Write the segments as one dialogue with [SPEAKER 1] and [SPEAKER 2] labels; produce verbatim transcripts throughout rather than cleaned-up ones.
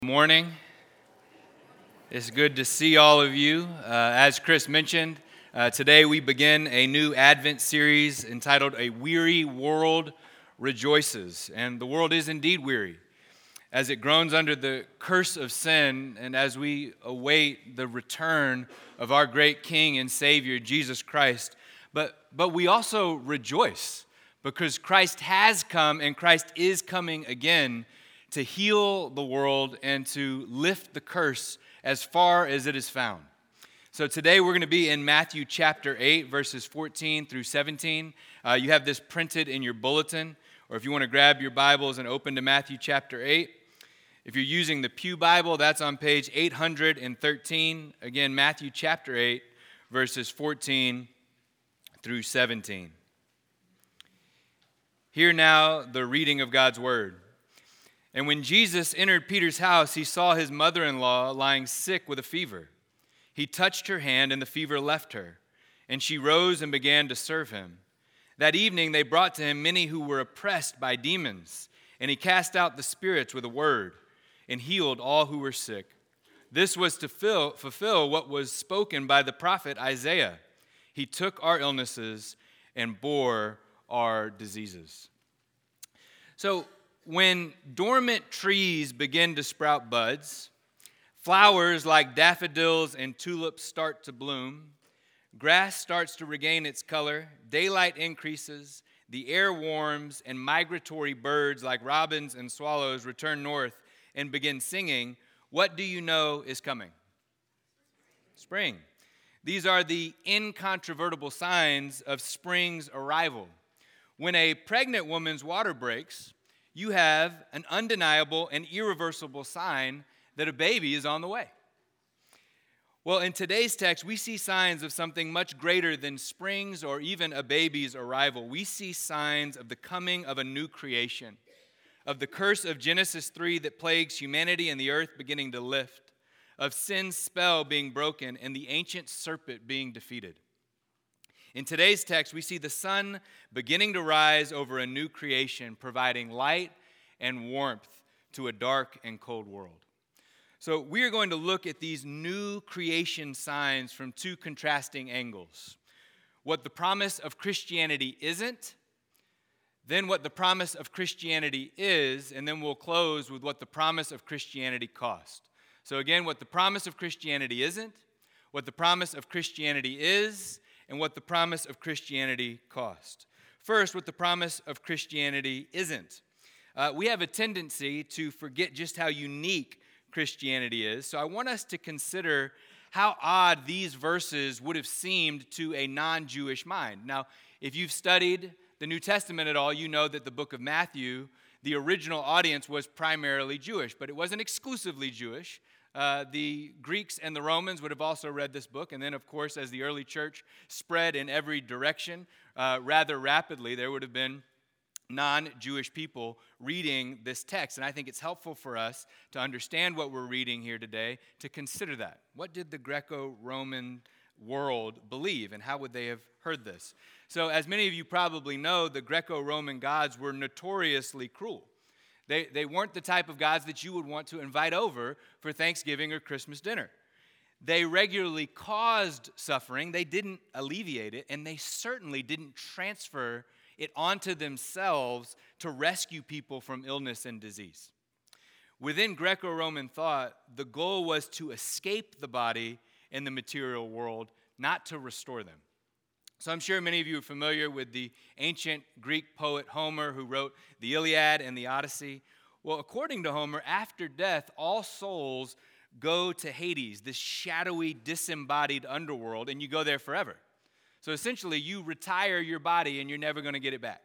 [SPEAKER 1] Morning. It's good to see all of you. Uh, as Chris mentioned, uh, today we begin a new Advent series entitled A Weary World Rejoices. And the world is indeed weary as it groans under the curse of sin and as we await the return of our great King and Savior, Jesus Christ. But, but we also rejoice because Christ has come and Christ is coming again to heal the world and to lift the curse as far as it is found. So today we're going to be in Matthew chapter eight, verses fourteen through seventeen. Uh, you have this printed in your bulletin, or if you want to grab your Bibles and open to Matthew chapter eight. If you're using the Pew Bible, that's on page eight hundred thirteen. Again, Matthew chapter eight, verses fourteen through seventeen. Hear now the reading of God's word. And when Jesus entered Peter's house, he saw his mother-in-law lying sick with a fever. He touched her hand, and the fever left her, and she rose and began to serve him. That evening they brought to him many who were oppressed by demons, and he cast out the spirits with a word and healed all who were sick. This was to fill, fulfill what was spoken by the prophet Isaiah. He took our illnesses and bore our diseases. So, when dormant trees begin to sprout buds, flowers like daffodils and tulips start to bloom, grass starts to regain its color, daylight increases, the air warms, and migratory birds like robins and swallows return north and begin singing, what do you know is coming? Spring. These are the incontrovertible signs of spring's arrival. When a pregnant woman's water breaks, you have an undeniable and irreversible sign that a baby is on the way. Well, in today's text, we see signs of something much greater than spring's or even a baby's arrival. We see signs of the coming of a new creation, of the curse of Genesis three that plagues humanity and the earth beginning to lift, of sin's spell being broken and the ancient serpent being defeated. In today's text, we see the sun beginning to rise over a new creation, providing light and warmth to a dark and cold world. So we are going to look at these new creation signs from two contrasting angles. What the promise of Christianity isn't, then what the promise of Christianity is, and then we'll close with what the promise of Christianity cost. So again, what the promise of Christianity isn't, what the promise of Christianity is, and what the promise of Christianity cost. First, what the promise of Christianity isn't. Uh, we have a tendency to forget just how unique Christianity is. So I want us to consider how odd these verses would have seemed to a non-Jewish mind. Now, if you've studied the New Testament at all, you know that the book of Matthew, the original audience was primarily Jewish, but it wasn't exclusively Jewish. Uh, the Greeks and the Romans would have also read this book. And then, of course, as the early church spread in every direction uh, rather rapidly, there would have been non-Jewish people reading this text. And I think it's helpful for us to understand what we're reading here today, to consider that. What did the Greco-Roman world believe, and how would they have heard this? So, as many of you probably know, the Greco-Roman gods were notoriously cruel. They, they weren't the type of gods that you would want to invite over for Thanksgiving or Christmas dinner. They regularly caused suffering. They didn't alleviate it, and they certainly didn't transfer it onto themselves to rescue people from illness and disease. Within Greco-Roman thought, the goal was to escape the body in the material world, not to restore them. So I'm sure many of you are familiar with the ancient Greek poet Homer, who wrote the Iliad and the Odyssey. Well, according to Homer, after death, all souls go to Hades, this shadowy, disembodied underworld, and you go there forever. So essentially, you retire your body and you're never going to get it back.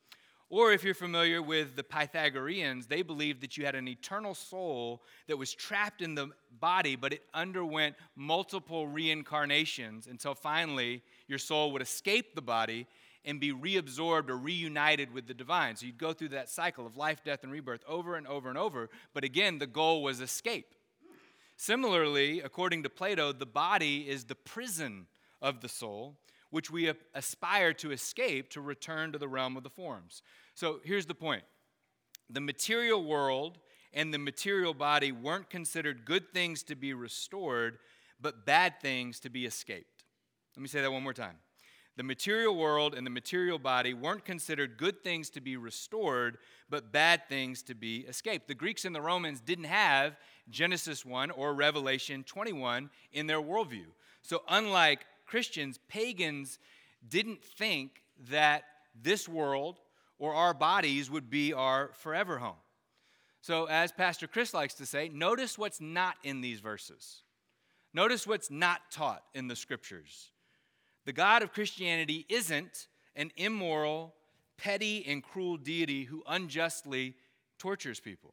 [SPEAKER 1] Or if you're familiar with the Pythagoreans, they believed that you had an eternal soul that was trapped in the body, but it underwent multiple reincarnations until finally your soul would escape the body and be reabsorbed or reunited with the divine. So you'd go through that cycle of life, death, and rebirth over and over and over. But again, the goal was escape. Similarly, according to Plato, the body is the prison of the soul, which we aspire to escape to return to the realm of the forms. So here's the point. The material world and the material body weren't considered good things to be restored, but bad things to be escaped. Let me say that one more time. The material world and the material body weren't considered good things to be restored, but bad things to be escaped. The Greeks and the Romans didn't have Genesis one or Revelation twenty-one in their worldview. So unlike Christians, pagans didn't think that this world or our bodies would be our forever home. So as Pastor Chris likes to say, notice what's not in these verses. Notice what's not taught in the scriptures. The God of Christianity isn't an immoral, petty, and cruel deity who unjustly tortures people.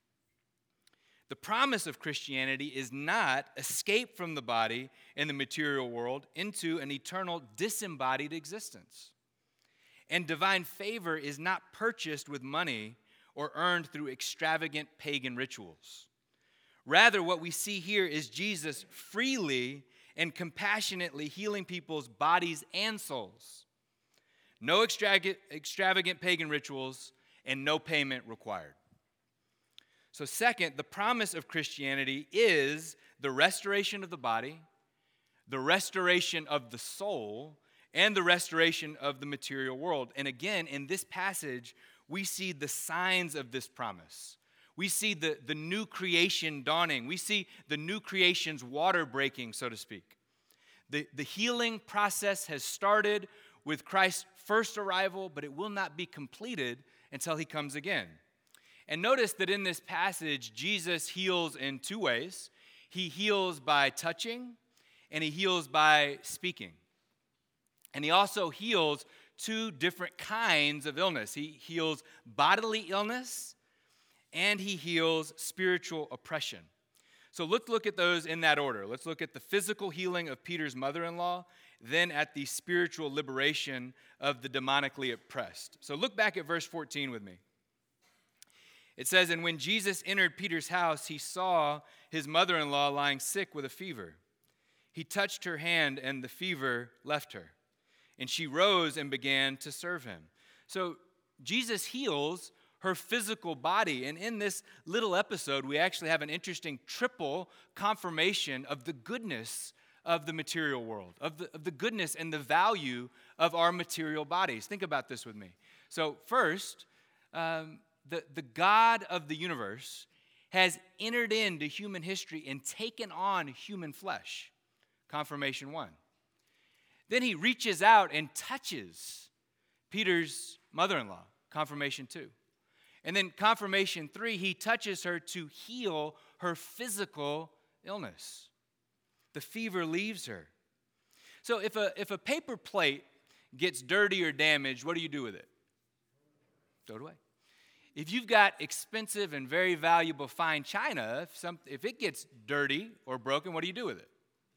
[SPEAKER 1] The promise of Christianity is not escape from the body and the material world into an eternal disembodied existence. And divine favor is not purchased with money or earned through extravagant pagan rituals. Rather, what we see here is Jesus freely and compassionately healing people's bodies and souls. No extravagant, extravagant pagan rituals and no payment required. So second, the promise of Christianity is the restoration of the body, the restoration of the soul, and the restoration of the material world. And again, in this passage, we see the signs of this promise. We see the, the new creation dawning. We see the new creation's water breaking, so to speak. The, the healing process has started with Christ's first arrival, but it will not be completed until he comes again. And notice that in this passage, Jesus heals in two ways. He heals by touching, and he heals by speaking. And he also heals two different kinds of illness. He heals bodily illness, and he heals spiritual oppression. So let's look at those in that order. Let's look at the physical healing of Peter's mother-in-law, then at the spiritual liberation of the demonically oppressed. So look back at verse fourteen with me. It says, "And when Jesus entered Peter's house, he saw his mother-in-law lying sick with a fever. He touched her hand, and the fever left her. And she rose and began to serve him." So Jesus heals her physical body. And in this little episode, we actually have an interesting triple confirmation of the goodness of the material world, of the, of the goodness and the value of our material bodies. Think about this with me. So first, um, the, the God of the universe has entered into human history and taken on human flesh. Confirmation one. Then he reaches out and touches Peter's mother-in-law. Confirmation two. And then confirmation three, he touches her to heal her physical illness. The fever leaves her. So if a, if a paper plate gets dirty or damaged, what do you do with it? Throw it away. If you've got expensive and very valuable fine china, if, some, if it gets dirty or broken, what do you do with it?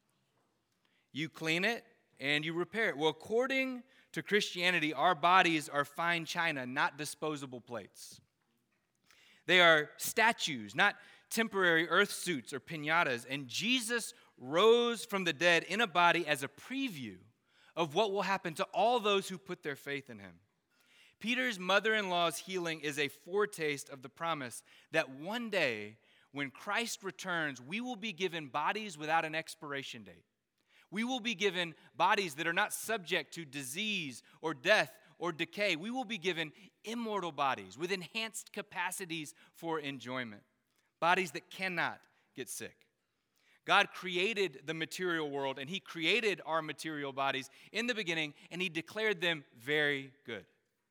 [SPEAKER 1] You clean it and you repair it. Well, according to Christianity, our bodies are fine china, not disposable plates. They are statues, not temporary earth suits or piñatas. And Jesus rose from the dead in a body as a preview of what will happen to all those who put their faith in him. Peter's mother-in-law's healing is a foretaste of the promise that one day, when Christ returns, we will be given bodies without an expiration date. We will be given bodies that are not subject to disease or death or decay. We will be given immortal bodies with enhanced capacities for enjoyment, bodies that cannot get sick. God created the material world, and he created our material bodies in the beginning, and he declared them very good.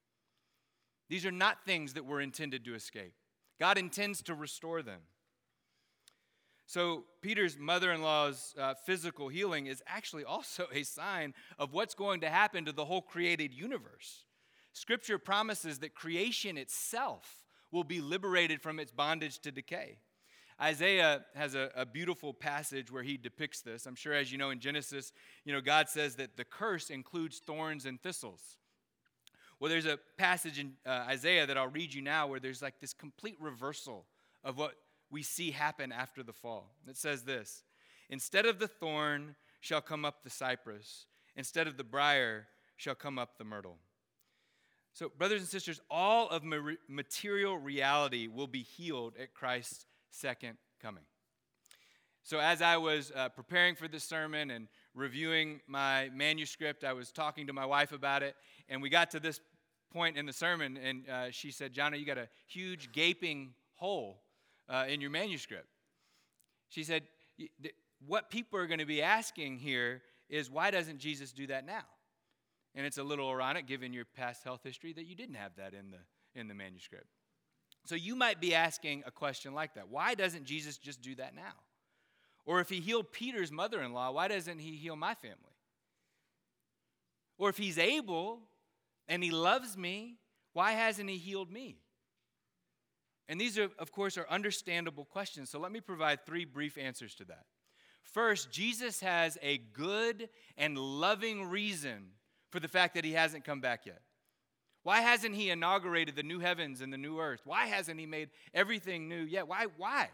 [SPEAKER 1] These are not things that were intended to escape. God intends to restore them. So Peter's mother-in-law's uh, physical healing is actually also a sign of what's going to happen to the whole created universe. Scripture promises that creation itself will be liberated from its bondage to decay. Isaiah has a, a beautiful passage where he depicts this. I'm sure, as you know, in Genesis, you know, God says that the curse includes thorns and thistles. Well, there's a passage in uh, Isaiah that I'll read you now where there's like this complete reversal of what we see happen after the fall. It says this: "Instead of the thorn shall come up the cypress, instead of the briar shall come up the myrtle." So, brothers and sisters, all of ma- material reality will be healed at Christ's second coming. So, as I was uh, preparing for this sermon and reviewing my manuscript, I was talking to my wife about it, and we got to this point in the sermon, and uh, she said, "Johnny, you got a huge gaping hole uh, in your manuscript." She said, "What people are going to be asking here is, why doesn't Jesus do that now?" And it's a little ironic, given your past health history, that you didn't have that in the in the manuscript. So you might be asking a question like that. Why doesn't Jesus just do that now? Or if he healed Peter's mother-in-law, why doesn't he heal my family? Or if he's able and he loves me, why hasn't he healed me? And these, are, of course, are understandable questions. So let me provide three brief answers to that. First, Jesus has a good and loving reason for the fact that he hasn't come back yet. Why hasn't he inaugurated the new heavens and the new earth? Why hasn't he made everything new yet? Why? Why?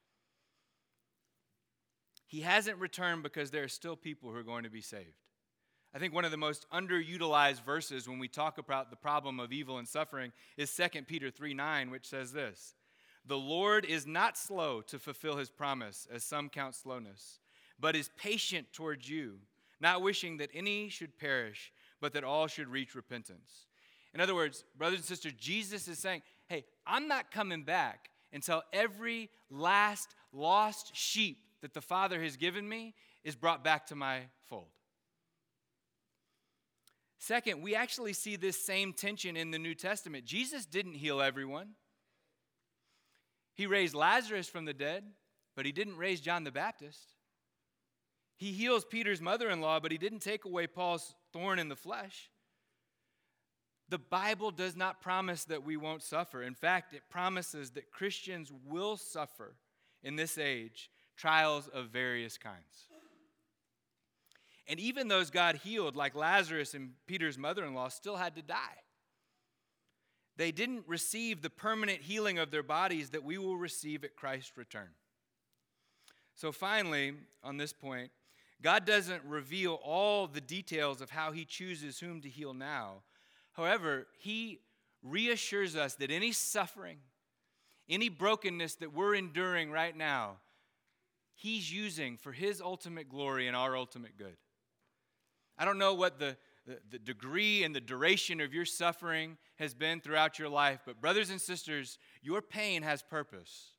[SPEAKER 1] He hasn't returned because there are still people who are going to be saved. I think one of the most underutilized verses when we talk about the problem of evil and suffering is Second Peter three nine, which says this: "The Lord is not slow to fulfill his promise, as some count slowness, but is patient towards you, not wishing that any should perish, but that all should reach repentance." In other words, brothers and sisters, Jesus is saying, hey, I'm not coming back until every last lost sheep that the Father has given me is brought back to my fold. Second, we actually see this same tension in the New Testament. Jesus didn't heal everyone. He raised Lazarus from the dead, but he didn't raise John the Baptist. He heals Peter's mother-in-law, but he didn't take away Paul's thorn in the flesh. The Bible does not promise that we won't suffer. In fact, it promises that Christians will suffer in this age trials of various kinds. And even those God healed, like Lazarus and Peter's mother-in-law, still had to die. They didn't receive the permanent healing of their bodies that we will receive at Christ's return. So finally, on this point, God doesn't reveal all the details of how he chooses whom to heal now. However, he reassures us that any suffering, any brokenness that we're enduring right now, he's using for his ultimate glory and our ultimate good. I don't know what the, the, the degree and the duration of your suffering has been throughout your life, but brothers and sisters, your pain has purpose.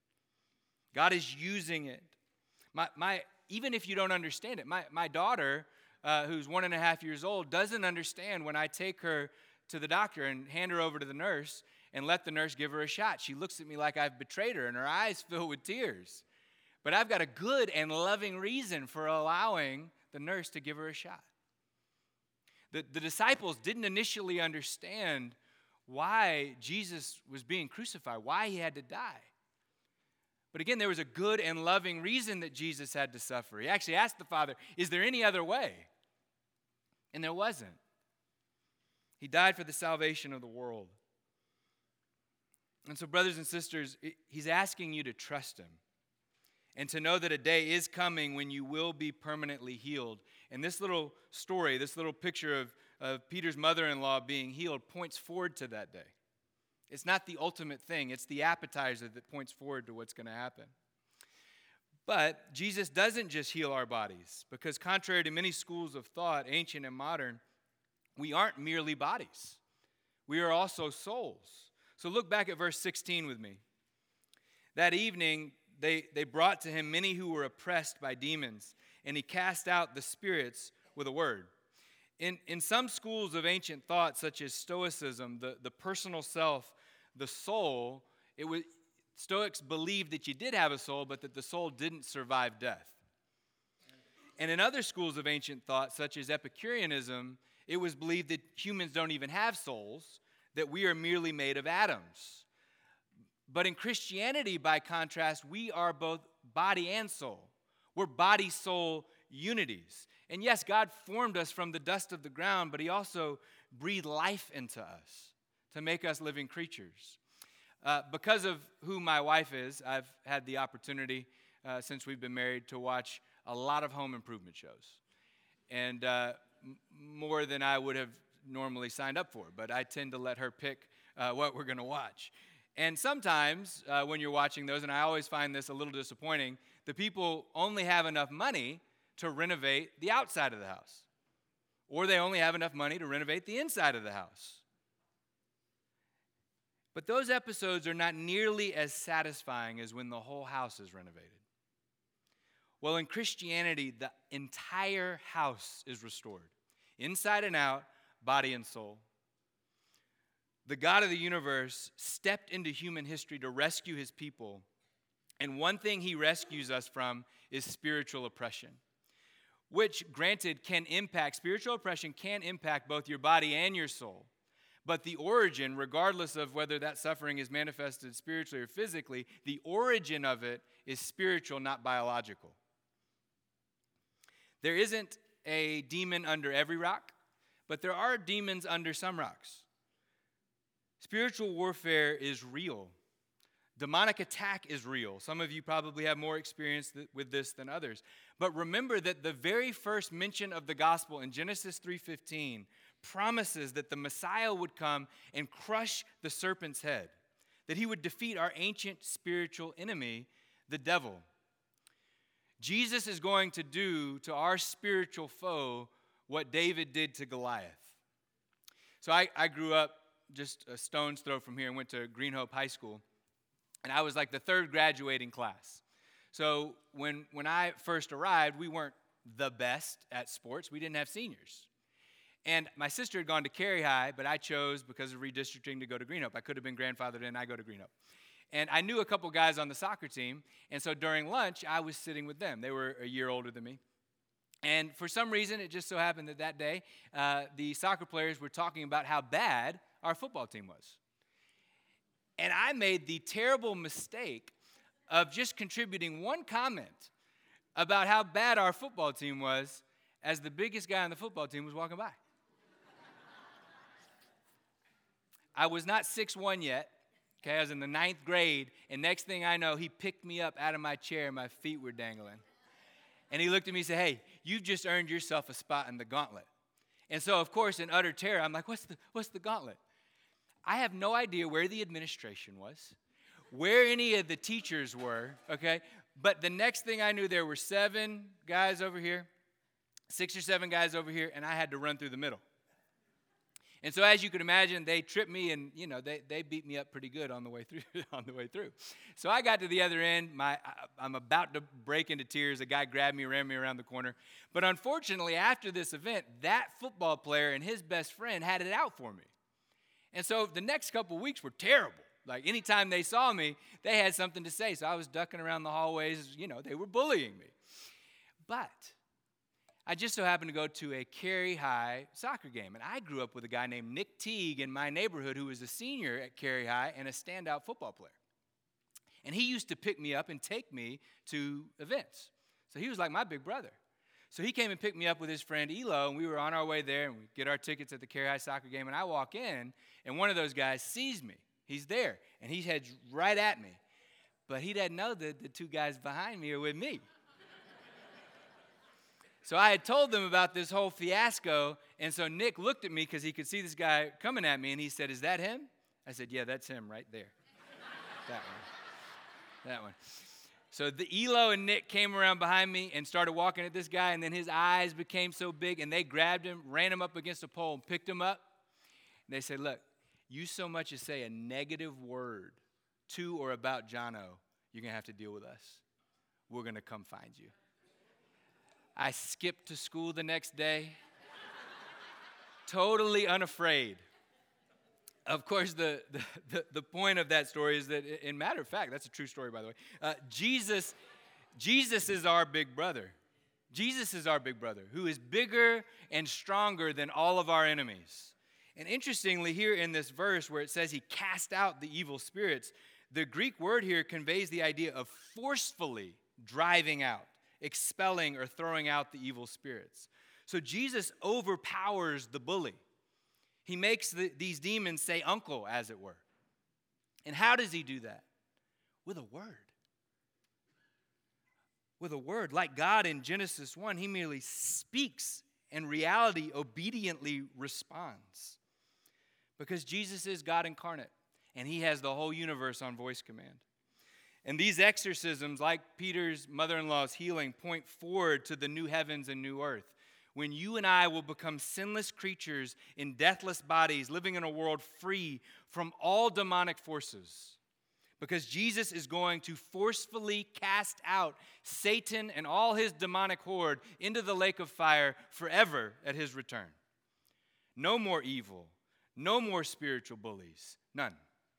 [SPEAKER 1] God is using it. My, my, even if you don't understand it, my, my daughter, uh, who's one and a half years old, doesn't understand when I take her to the doctor and hand her over to the nurse and let the nurse give her a shot. She looks at me like I've betrayed her, and her eyes fill with tears. But I've got a good and loving reason for allowing the nurse to give her a shot. The, the disciples didn't initially understand why Jesus was being crucified, why he had to die. But again, there was a good and loving reason that Jesus had to suffer. He actually asked the Father, is there any other way? And there wasn't. He died for the salvation of the world. And so, brothers and sisters, he's asking you to trust him and to know that a day is coming when you will be permanently healed. And this little story, this little picture of, of Peter's mother-in-law being healed points forward to that day. It's not the ultimate thing. It's the appetizer that points forward to what's going to happen. But Jesus doesn't just heal our bodies, because contrary to many schools of thought, ancient and modern, we aren't merely bodies. We are also souls. So look back at verse sixteen with me. That evening, they, they brought to him many who were oppressed by demons, and he cast out the spirits with a word. In, in some schools of ancient thought, such as Stoicism, the, the personal self, the soul, it was, Stoics believed that you did have a soul, but that the soul didn't survive death. And in other schools of ancient thought, such as Epicureanism, it was believed that humans don't even have souls, that we are merely made of atoms. But in Christianity, by contrast, we are both body and soul. We're body-soul unities. And yes, God formed us from the dust of the ground, but he also breathed life into us to make us living creatures. Uh, because of who my wife is, I've had the opportunity uh, since we've been married to watch a lot of home improvement shows. And uh, m- more than I would have normally signed up for, but I tend to let her pick uh, what we're going to watch. And sometimes uh, when you're watching those, and I always find this a little disappointing, the people only have enough money to renovate the outside of the house, or they only have enough money to renovate the inside of the house. But those episodes are not nearly as satisfying as when the whole house is renovated. Well, in Christianity, the entire house is restored, inside and out, body and soul. The God of the universe stepped into human history to rescue his people. And one thing he rescues us from is spiritual oppression, which, granted, can impact, spiritual oppression can impact both your body and your soul. But the origin, regardless of whether that suffering is manifested spiritually or physically, the origin of it is spiritual, not biological. There isn't a demon under every rock, but there are demons under some rocks. Spiritual warfare is real. Demonic attack is real. Some of you probably have more experience th- with this than others. But remember that the very first mention of the gospel in Genesis three fifteen promises that the Messiah would come and crush the serpent's head, that he would defeat our ancient spiritual enemy, the devil. Jesus is going to do to our spiritual foe what David did to Goliath. So I, I grew up just a stone's throw from here and went to Green Hope High School. And I was like the third graduating class. So when, when I first arrived, we weren't the best at sports. We didn't have seniors. And my sister had gone to Cary High, but I chose, because of redistricting, to go to Green Hope. I could have been grandfathered in. I go to Green Hope. And I knew a couple guys on the soccer team, and so during lunch, I was sitting with them. They were a year older than me. And for some reason, it just so happened that that day, uh, the soccer players were talking about how bad our football team was. And I made the terrible mistake of just contributing one comment about how bad our football team was as the biggest guy on the football team was walking by. I was not six one yet. Okay, I was in the ninth grade, and next thing I know, he picked me up out of my chair, and my feet were dangling. And he looked at me and said, "Hey, you've just earned yourself a spot in the gauntlet." And so, of course, in utter terror, I'm like, what's the, what's the gauntlet? I have no idea where the administration was, where any of the teachers were, okay? But the next thing I knew, there were seven guys over here, six or seven guys over here, and I had to run through the middle. And so, as you can imagine, they tripped me, and you know they, they beat me up pretty good on the way through. on the way through, so I got to the other end. My I, I'm about to break into tears. A guy grabbed me, ran me around the corner. But unfortunately, after this event, that football player and his best friend had it out for me. And so the next couple weeks were terrible. Like anytime they saw me, they had something to say. So I was ducking around the hallways. You know, they were bullying me. But I just so happened to go to a Cary High soccer game. And I grew up with a guy named Nick Teague in my neighborhood who was a senior at Cary High and a standout football player. And he used to pick me up and take me to events. So he was like my big brother. So he came and picked me up with his friend Elo, and we were on our way there, and we get our tickets at the Cary High soccer game, and I walk in, and one of those guys sees me. He's there, and he heads right at me. But he doesn't know that the two guys behind me are with me. So I had told them about this whole fiasco, and so Nick looked at me because he could see this guy coming at me, and he said, "Is that him?" I said, "Yeah, that's him right there." That one. That one. So the Elo and Nick came around behind me and started walking at this guy, and then his eyes became so big, and they grabbed him, ran him up against a pole, and picked him up. And they said, "Look, you so much as say a negative word to or about Jono, you're going to have to deal with us. We're going to come find you." I skipped to school the next day, totally unafraid. Of course, the, the, the point of that story is that, in matter of fact, that's a true story, by the way. Uh, Jesus, Jesus is our big brother. Jesus is our big brother, who is bigger and stronger than all of our enemies. And interestingly, here in this verse where it says he cast out the evil spirits, the Greek word here conveys the idea of forcefully driving out, expelling, or throwing out the evil spirits. So Jesus overpowers the bully. He makes the, these demons say uncle, as it were. And how does he do that? With a word. With a word. Like God in Genesis one, he merely speaks and reality obediently responds. Because Jesus is God incarnate, and he has the whole universe on voice command. And these exorcisms, like Peter's mother-in-law's healing, point forward to the new heavens and new earth, when you and I will become sinless creatures in deathless bodies, living in a world free from all demonic forces. Because Jesus is going to forcefully cast out Satan and all his demonic horde into the lake of fire forever at his return. No more evil, no more spiritual bullies, none.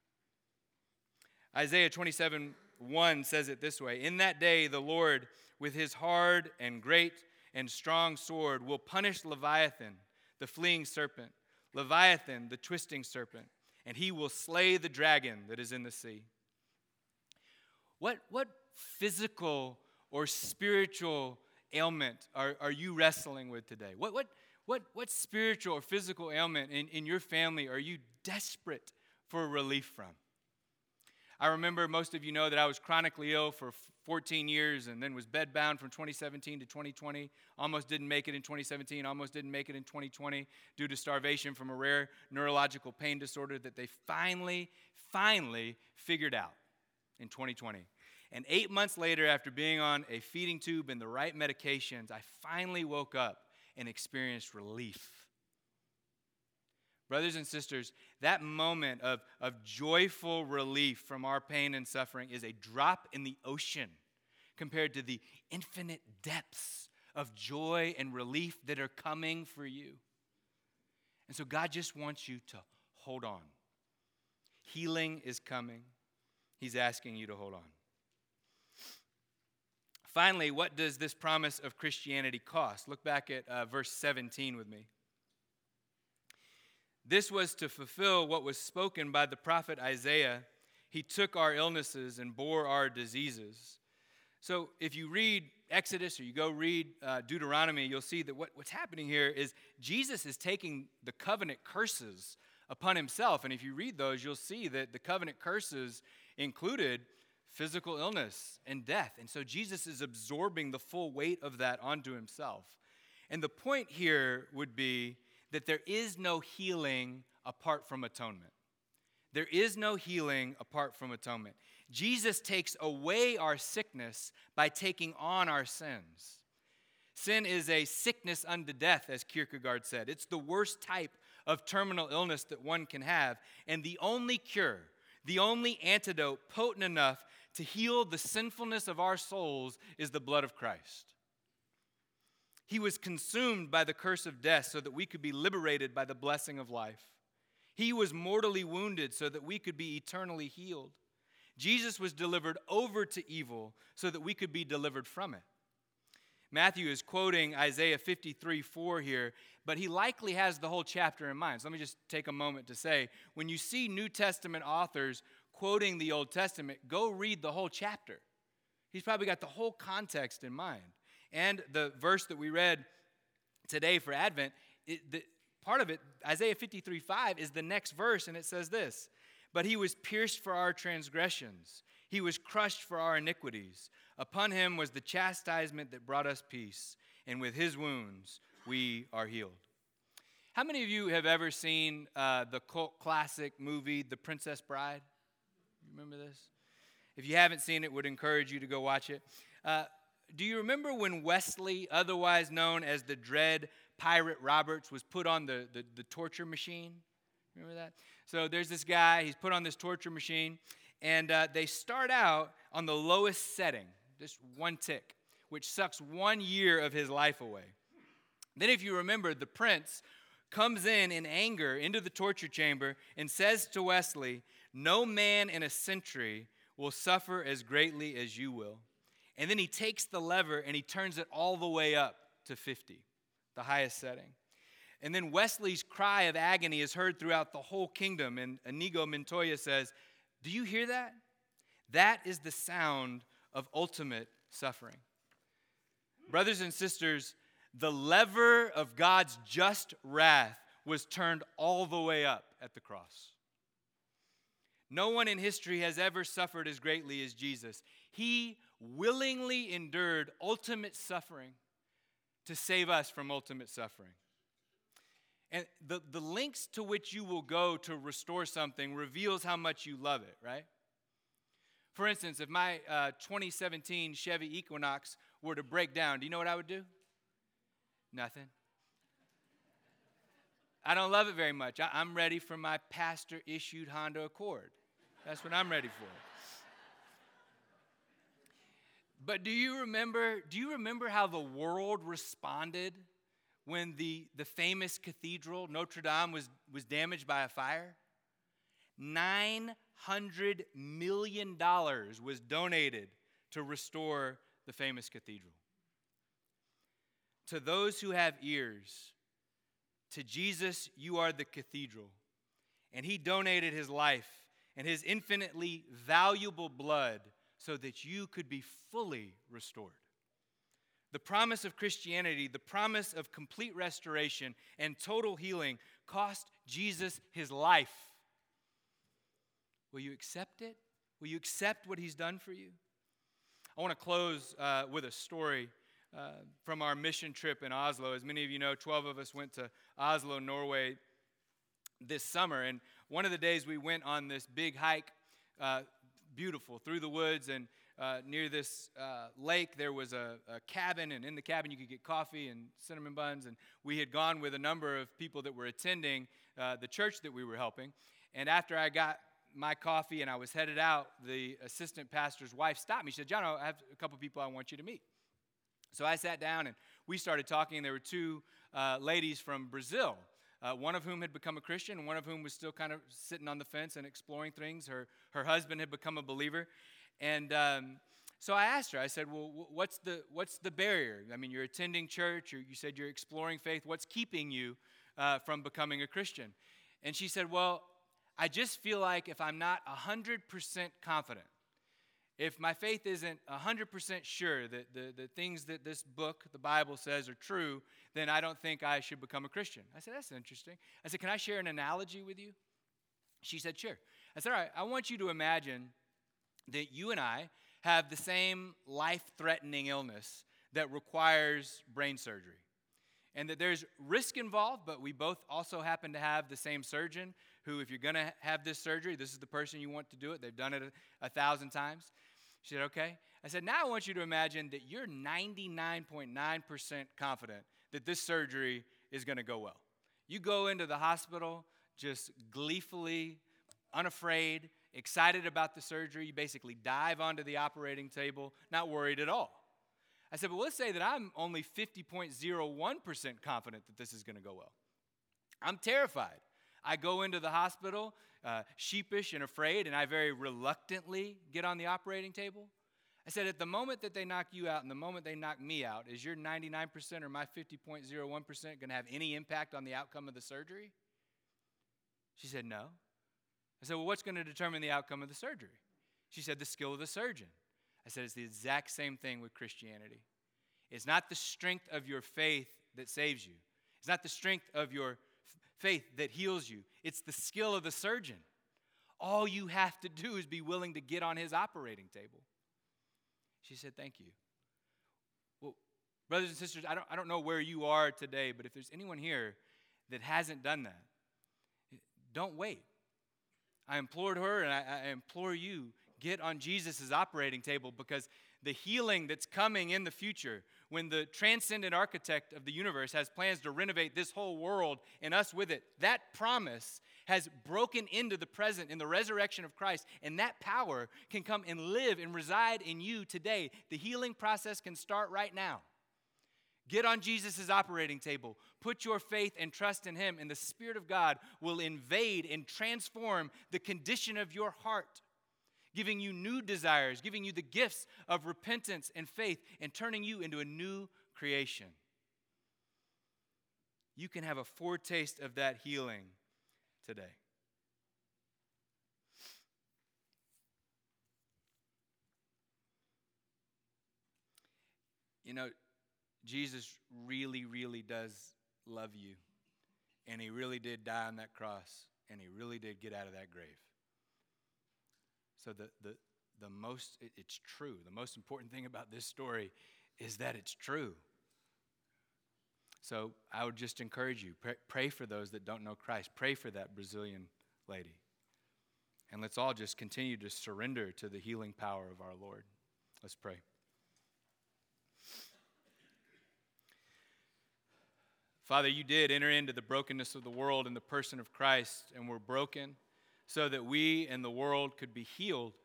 [SPEAKER 1] Isaiah twenty-seven one says it this way: in that day the Lord with his hard and great and strong sword will punish Leviathan, the fleeing serpent, Leviathan, the twisting serpent, and he will slay the dragon that is in the sea. What, what physical or spiritual ailment are, are you wrestling with today? What, what, what, what spiritual or physical ailment in, in your family are you desperate for relief from? I remember, most of you know that I was chronically ill for fourteen years and then was bedbound from twenty seventeen to twenty twenty. Almost didn't make it in twenty seventeen, almost didn't make it in twenty twenty due to starvation from a rare neurological pain disorder that they finally, finally figured out in twenty twenty. And eight months later, after being on a feeding tube and the right medications, I finally woke up and experienced relief. Brothers and sisters, that moment of, of joyful relief from our pain and suffering is a drop in the ocean compared to the infinite depths of joy and relief that are coming for you. And so God just wants you to hold on. Healing is coming. He's asking you to hold on. Finally, what does this promise of Christianity cost? Look back at uh, verse seventeen with me. This was to fulfill what was spoken by the prophet Isaiah. He took our illnesses and bore our diseases. So if you read Exodus or you go read uh, Deuteronomy, you'll see that what, what's happening here is Jesus is taking the covenant curses upon himself. And if you read those, you'll see that the covenant curses included physical illness and death. And so Jesus is absorbing the full weight of that onto himself. And the point here would be that there is no healing apart from atonement. There is no healing apart from atonement. Jesus takes away our sickness by taking on our sins. Sin is a sickness unto death, as Kierkegaard said. It's the worst type of terminal illness that one can have. And the only cure, the only antidote potent enough to heal the sinfulness of our souls is the blood of Christ. He was consumed by the curse of death so that we could be liberated by the blessing of life. He was mortally wounded so that we could be eternally healed. Jesus was delivered over to evil so that we could be delivered from it. Matthew is quoting Isaiah fifty-three four here, but he likely has the whole chapter in mind. So let me just take a moment to say, when you see New Testament authors quoting the Old Testament, go read the whole chapter. He's probably got the whole context in mind. And the verse that we read today for Advent, it, the, part of it, Isaiah fifty-three five, is the next verse, and it says this: but he was pierced for our transgressions. He was crushed for our iniquities. Upon him was the chastisement that brought us peace, and with his wounds we are healed. How many of you have ever seen uh, the cult classic movie, The Princess Bride? Remember this? If you haven't seen it, would encourage you to go watch it. Uh, Do you remember when Wesley, otherwise known as the Dread Pirate Roberts, was put on the, the, the torture machine? Remember that? So there's this guy, he's put on this torture machine, and uh, they start out on the lowest setting, just one tick, which sucks one year of his life away. Then if you remember, the prince comes in in anger into the torture chamber and says to Wesley, "No man in a century will suffer as greatly as you will." And then he takes the lever and he turns it all the way up to fifty, the highest setting. And then Wesley's cry of agony is heard throughout the whole kingdom. And Inigo Montoya says, "Do you hear that? That is the sound of ultimate suffering." Brothers and sisters, the lever of God's just wrath was turned all the way up at the cross. No one in history has ever suffered as greatly as Jesus. He willingly endured ultimate suffering to save us from ultimate suffering. And the, the lengths to which you will go to restore something reveals how much you love it, right? For instance, if my uh, twenty seventeen Chevy Equinox were to break down, do you know what I would do? Nothing. I don't love it very much. I, I'm ready for my pastor-issued Honda Accord. That's what I'm ready for. But do you remember, do you remember how the world responded when the, the famous cathedral, Notre Dame, was, was damaged by a fire? nine hundred million dollars was donated to restore the famous cathedral. To those who have ears, to Jesus, you are the cathedral. And he donated his life and his infinitely valuable blood so that you could be fully restored. The promise of Christianity, the promise of complete restoration and total healing cost Jesus his life. Will you accept it? Will you accept what he's done for you? I want to close uh, with a story uh, from our mission trip in Oslo. As many of you know, twelve of us went to Oslo, Norway this summer. And one of the days we went on this big hike, uh, beautiful, through the woods. And uh, near this uh, lake, there was a, a cabin. And in the cabin, you could get coffee and cinnamon buns. And we had gone with a number of people that were attending uh, the church that we were helping. And after I got my coffee and I was headed out, the assistant pastor's wife stopped me. She said, "John, I have a couple people I want you to meet." So I sat down and we started talking. There were two uh, ladies from Brazil, uh, one of whom had become a Christian and one of whom was still kind of sitting on the fence and exploring things. Her, her husband had become a believer. And um, so I asked her, I said, well, what's the, what's the barrier? I mean, you're attending church, or you said you're exploring faith. What's keeping you uh, from becoming a Christian? And she said, well, I just feel like if I'm not one hundred percent confident, if my faith isn't one hundred percent sure that the, the things that this book, the Bible, says are true, then I don't think I should become a Christian. I said, that's interesting. I said, can I share an analogy with you? She said, sure. I said, all right, I want you to imagine that you and I have the same life-threatening illness that requires brain surgery. And that there's risk involved, but we both also happen to have the same surgeon who, if you're going to have this surgery, this is the person you want to do it. They've done it a, a thousand times. She said, okay. I said, now I want you to imagine that you're ninety-nine point nine percent confident that this surgery is going to go well. You go into the hospital just gleefully, unafraid, excited about the surgery. You basically dive onto the operating table, not worried at all. I said, but let's say that I'm only fifty point zero one percent confident that this is going to go well. I'm terrified. I go into the hospital uh, sheepish and afraid, and I very reluctantly get on the operating table. I said, at the moment that they knock you out and the moment they knock me out, is your ninety-nine percent or my fifty point zero one percent going to have any impact on the outcome of the surgery? She said, no. I said, well, what's going to determine the outcome of the surgery? She said, the skill of the surgeon. I said, it's the exact same thing with Christianity. It's not the strength of your faith that saves you. It's not the strength of your f- faith that heals you. It's the skill of the surgeon. All you have to do is be willing to get on his operating table. She said, thank you. Well, brothers and sisters, I don't, I don't know where you are today, but if there's anyone here that hasn't done that, don't wait. I implored her and I, I implore you, get on Jesus' operating table, because the healing that's coming in the future, when the transcendent architect of the universe has plans to renovate this whole world and us with it, that promise has broken into the present in the resurrection of Christ, and that power can come and live and reside in you today. The healing process can start right now. Get on Jesus' operating table. Put your faith and trust in him, and the Spirit of God will invade and transform the condition of your heart, giving you new desires, giving you the gifts of repentance and faith, and turning you into a new creation. You can have a foretaste of that healing today. You know, Jesus really, really does love you. And he really did die on that cross. And he really did get out of that grave. So the the the most, it, it's true. The most important thing about this story is that it's true. So I would just encourage you, pray, pray for those that don't know Christ. Pray for that Brazilian lady. And let's all just continue to surrender to the healing power of our Lord. Let's pray. Father, you did enter into the brokenness of the world in the person of Christ, and were broken so that we and the world could be healed.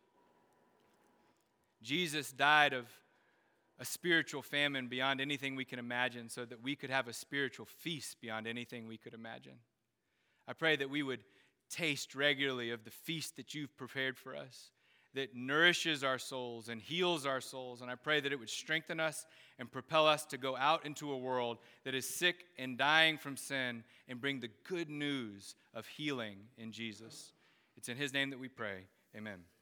[SPEAKER 1] Jesus died of a spiritual famine beyond anything we can imagine so that we could have a spiritual feast beyond anything we could imagine. I pray that we would taste regularly of the feast that you've prepared for us, that nourishes our souls and heals our souls. And I pray that it would strengthen us and propel us to go out into a world that is sick and dying from sin and bring the good news of healing in Jesus. It's in his name that we pray. Amen.